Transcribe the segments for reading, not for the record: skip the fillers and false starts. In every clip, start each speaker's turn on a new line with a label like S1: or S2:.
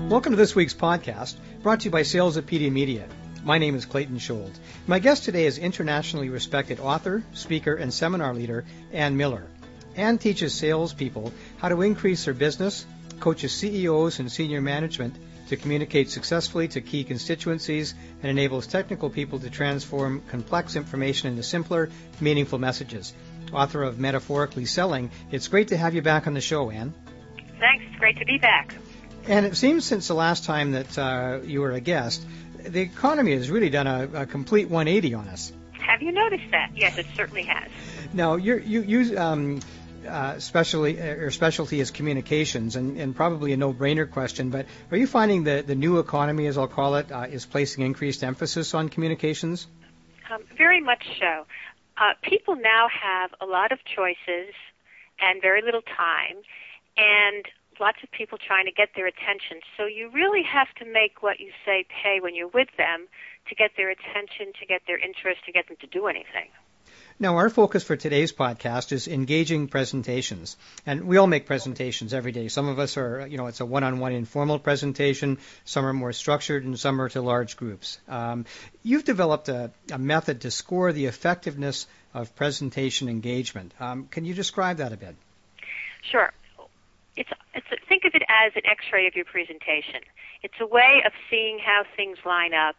S1: Welcome to this week's podcast, brought to you by Salesopedia Media. My name is Clayton Schold. My guest today is internationally respected author, speaker, and seminar leader Ann Miller. Ann teaches salespeople how to increase their business, coaches CEOs and senior management to communicate successfully to key constituencies, and enables technical people to transform complex information into simpler, meaningful messages. Author of Metaphorically Selling, it's great to have you back on the show, Ann.
S2: Thanks. It's great to be back.
S1: And it seems since the last time that you were a guest, the economy has really done a complete 180 on us.
S2: Have you noticed that? Yes, it certainly has.
S1: Now, specialty is communications, and probably a no-brainer question, but are you finding that the new economy, as I'll call it, is placing increased emphasis on communications?
S2: Very much so. People now have a lot of choices and very little time, and lots of people trying to get their attention. So you really have to make what you say pay when you're with them to get their attention, to get their interest, to get them to do anything.
S1: Now, our focus for today's podcast is engaging presentations. And we all make presentations every day. Some of us are, it's a one-on-one informal presentation. Some are more structured, and some are to large groups. You've developed a method to score the effectiveness of presentation engagement. Can you describe that a bit?
S2: Sure. Think of it as an X-ray of your presentation. It's a way of seeing how things line up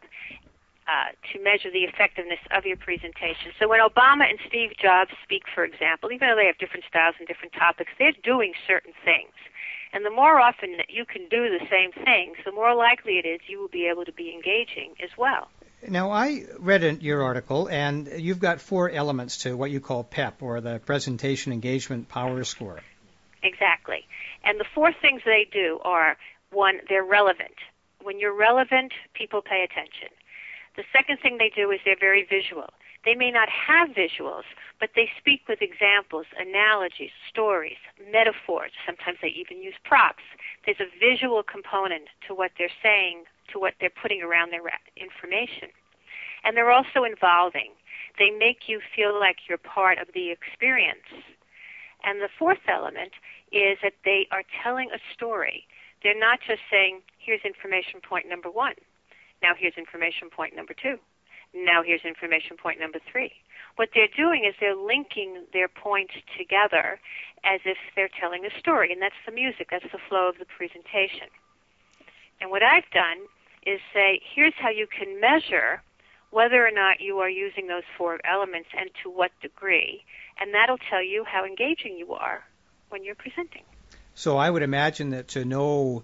S2: to measure the effectiveness of your presentation. So when Obama and Steve Jobs speak, for example, even though they have different styles and different topics, they're doing certain things. And the more often that you can do the same things, the more likely it is you will be able to be engaging as well.
S1: Now, I read your article, and you've got 4 elements to what you call PEP, or the Presentation Engagement Power Score.
S2: Exactly. And the 4 things they do are, 1, they're relevant. When you're relevant, people pay attention. The second thing they do is they're very visual. They may not have visuals, but they speak with examples, analogies, stories, metaphors. Sometimes they even use props. There's a visual component to what they're saying, to what they're putting around their information. And they're also involving. They make you feel like you're part of the experience. And the 4th element is that they are telling a story. They're not just saying, here's information point number 1. Now here's information point number 2. Now here's information point number 3. What they're doing is they're linking their points together as if they're telling a story, and that's the music, that's the flow of the presentation. And what I've done is say, here's how you can measure whether or not you are using those 4 elements and to what degree, and that'll tell you how engaging you are when you're presenting.
S1: So I would imagine that to know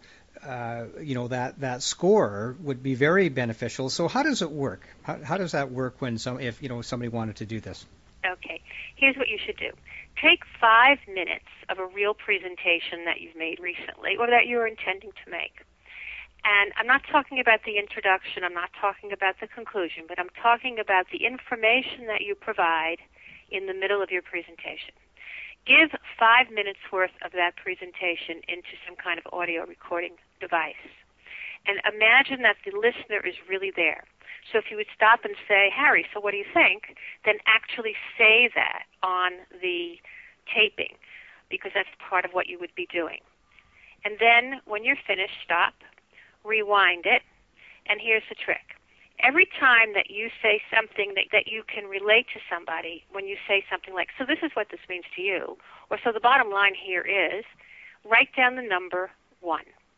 S1: that score would be very beneficial. So how does it work? How does that work if somebody wanted to do this?
S2: Okay. Here's what you should do. Take 5 minutes of a real presentation that you've made recently or that you're intending to make. And I'm not talking about the introduction, I'm not talking about the conclusion, but I'm talking about the information that you provide in the middle of your presentation. Give 5 minutes worth of that presentation into some kind of audio recording device. And imagine that the listener is really there. So if you would stop and say, Harry, so what do you think? Then actually say that on the taping, because that's part of what you would be doing. And then when you're finished, stop, rewind it, and here's the trick. Every time that you say something that you can relate to somebody, when you say something like, so this is what this means to you, or so the bottom line here is, write down the number 1.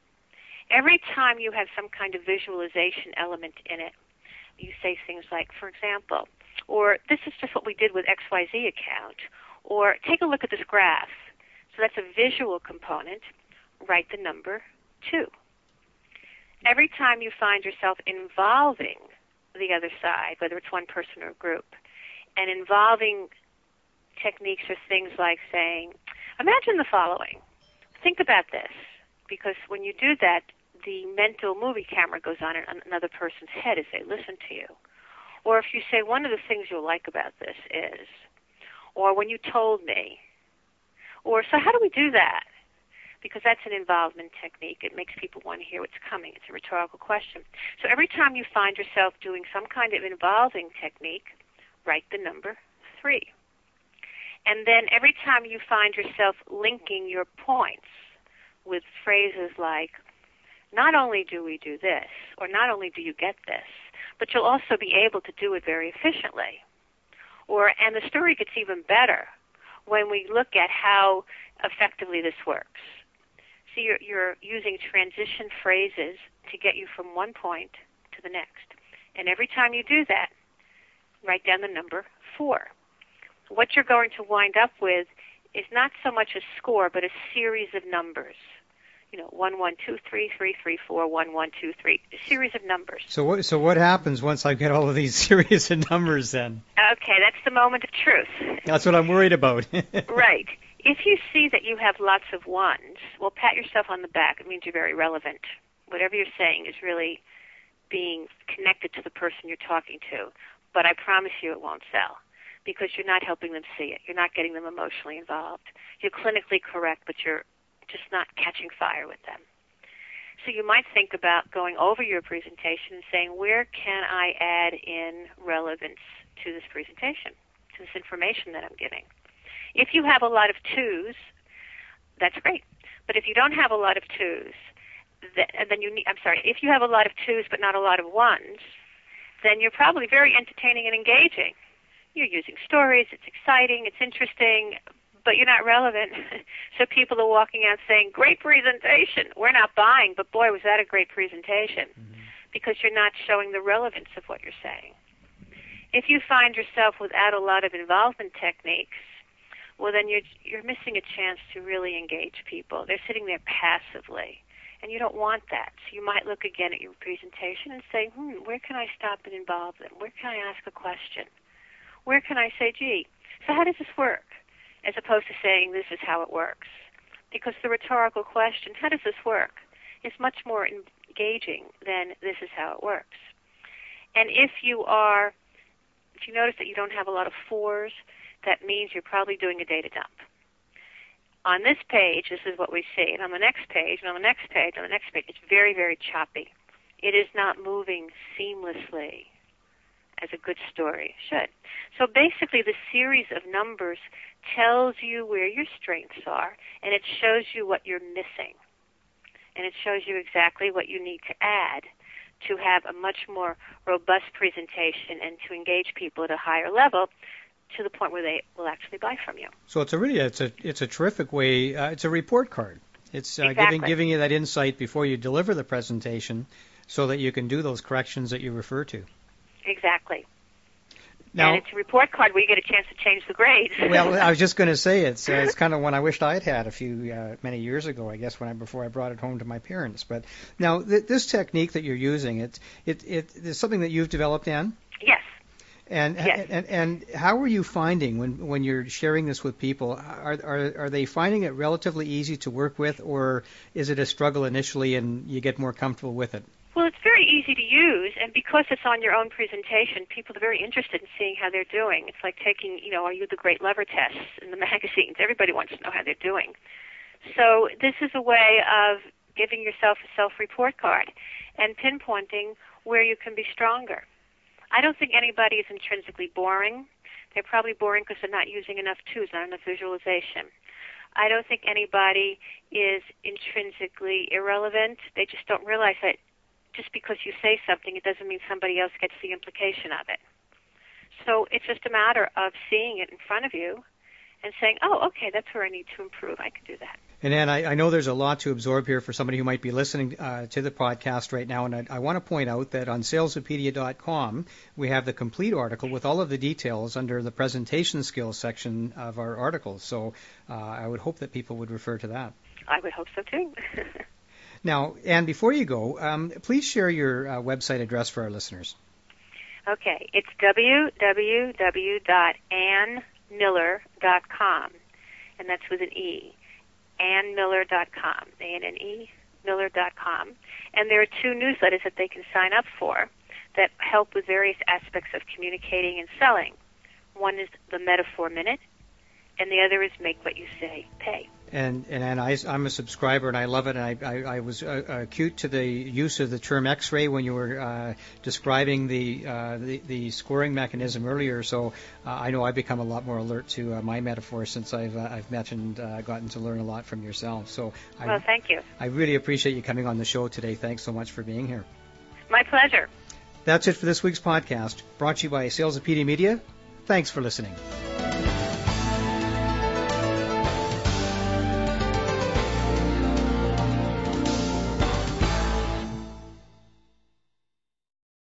S2: Every time you have some kind of visualization element in it, you say things like, for example, or this is just what we did with XYZ account, or take a look at this graph. So that's a visual component. Write the number 2. Every time you find yourself involving the other side, whether it's one person or a group, and involving techniques or things like saying, imagine the following. Think about this, because when you do that, the mental movie camera goes on in another person's head as they listen to you. Or if you say, one of the things you'll like about this is, or when you told me, or so how do we do that? Because that's an involvement technique. It makes people want to hear what's coming. It's a rhetorical question. So every time you find yourself doing some kind of involving technique, write the number 3. And then every time you find yourself linking your points with phrases like, not only do we do this, or not only do you get this, but you'll also be able to do it very efficiently. And the story gets even better when we look at how effectively this works. So you're using transition phrases to get you from one point to the next. And every time you do that, write down the number 4. What you're going to wind up with is not so much a score, but a series of numbers. 1, 1, 2, 3, 3, 3, 4, 1, 1, 2, 3, a series of numbers.
S1: So what happens once I get all of these series of numbers then?
S2: Okay, that's the moment of truth.
S1: That's what I'm worried about.
S2: Right. If you see that you have lots of 1s, well, pat yourself on the back. It means you're very relevant. Whatever you're saying is really being connected to the person you're talking to. But I promise you it won't sell because you're not helping them see it. You're not getting them emotionally involved. You're clinically correct, but you're just not catching fire with them. So you might think about going over your presentation and saying, where can I add in relevance to this presentation, to this information that I'm giving? If you have a lot of 2s, that's great. But if you don't have a lot of 2s, if you have a lot of 2s but not a lot of 1s, then you're probably very entertaining and engaging. You're using stories, it's exciting, it's interesting, but you're not relevant. So people are walking out saying, great presentation. We're not buying, but boy, was that a great presentation. Mm-hmm. Because you're not showing the relevance of what you're saying. If you find yourself without a lot of involvement techniques, well, then you're missing a chance to really engage people. They're sitting there passively, and you don't want that. So you might look again at your presentation and say, where can I stop and involve them? Where can I ask a question? Where can I say, gee, so how does this work? As opposed to saying, this is how it works. Because the rhetorical question, how does this work, is much more engaging than this is how it works. And if you notice that you don't have a lot of 4s, that means you're probably doing a data dump. On this page, this is what we see. And on the next page, and on the next page, on the next page, it's very, very choppy. It is not moving seamlessly as a good story should. So basically, the series of numbers tells you where your strengths are, and it shows you what you're missing. And it shows you exactly what you need to add to have a much more robust presentation and to engage people at a higher level to the point where they will actually buy from you.
S1: So it's a terrific way. It's a report card. It's
S2: exactly.
S1: giving you that insight before you deliver the presentation, so that you can do those corrections that you refer to.
S2: Exactly.
S1: Now,
S2: and it's a report card where you get a chance to change the grades.
S1: Well, I was just going to say it's kind of one I wished I had many years ago, I guess, before I brought it home to my parents. But now this technique that you're using, it's something that you've developed, Anne?
S2: Yes.
S1: And how are you finding when you're sharing this with people? Are they finding it relatively easy to work with, or is it a struggle initially and you get more comfortable with it?
S2: Well, it's very easy to use, and because it's on your own presentation, people are very interested in seeing how they're doing. It's like taking, are you the great lover tests in the magazines? Everybody wants to know how they're doing. So this is a way of giving yourself a self-report card and pinpointing where you can be stronger. I don't think anybody is intrinsically boring. They're probably boring because they're not using enough 2s, not enough visualization. I don't think anybody is intrinsically irrelevant. They just don't realize that just because you say something, it doesn't mean somebody else gets the implication of it. So it's just a matter of seeing it in front of you and saying, oh, okay, that's where I need to improve. I can do that.
S1: And Anne, I know there's a lot to absorb here for somebody who might be listening to the podcast right now, and I want to point out that on salespedia.com we have the complete article with all of the details under the presentation skills section of our articles. So I would hope that people would refer to that.
S2: I would hope so too.
S1: Now, Anne, before you go, please share your website address for our listeners.
S2: Okay, it's www.annemiller.com, and that's with an E. AnneMiller.com, A-N-N-E, Miller.com. And there are 2 newsletters that they can sign up for that help with various aspects of communicating and selling. One is the Metaphor Minute, and the other is Make What You Say Pay.
S1: And I'm a subscriber, and I love it. And I was acute to the use of the term X-ray when you were describing the scoring mechanism earlier. So I know I've become a lot more alert to my metaphor since I've met and gotten to learn a lot from yourself. So
S2: well, thank you.
S1: I really appreciate you coming on the show today. Thanks so much for being here.
S2: My pleasure.
S1: That's it for this week's podcast, brought to you by Sales of PD Media. Thanks for listening.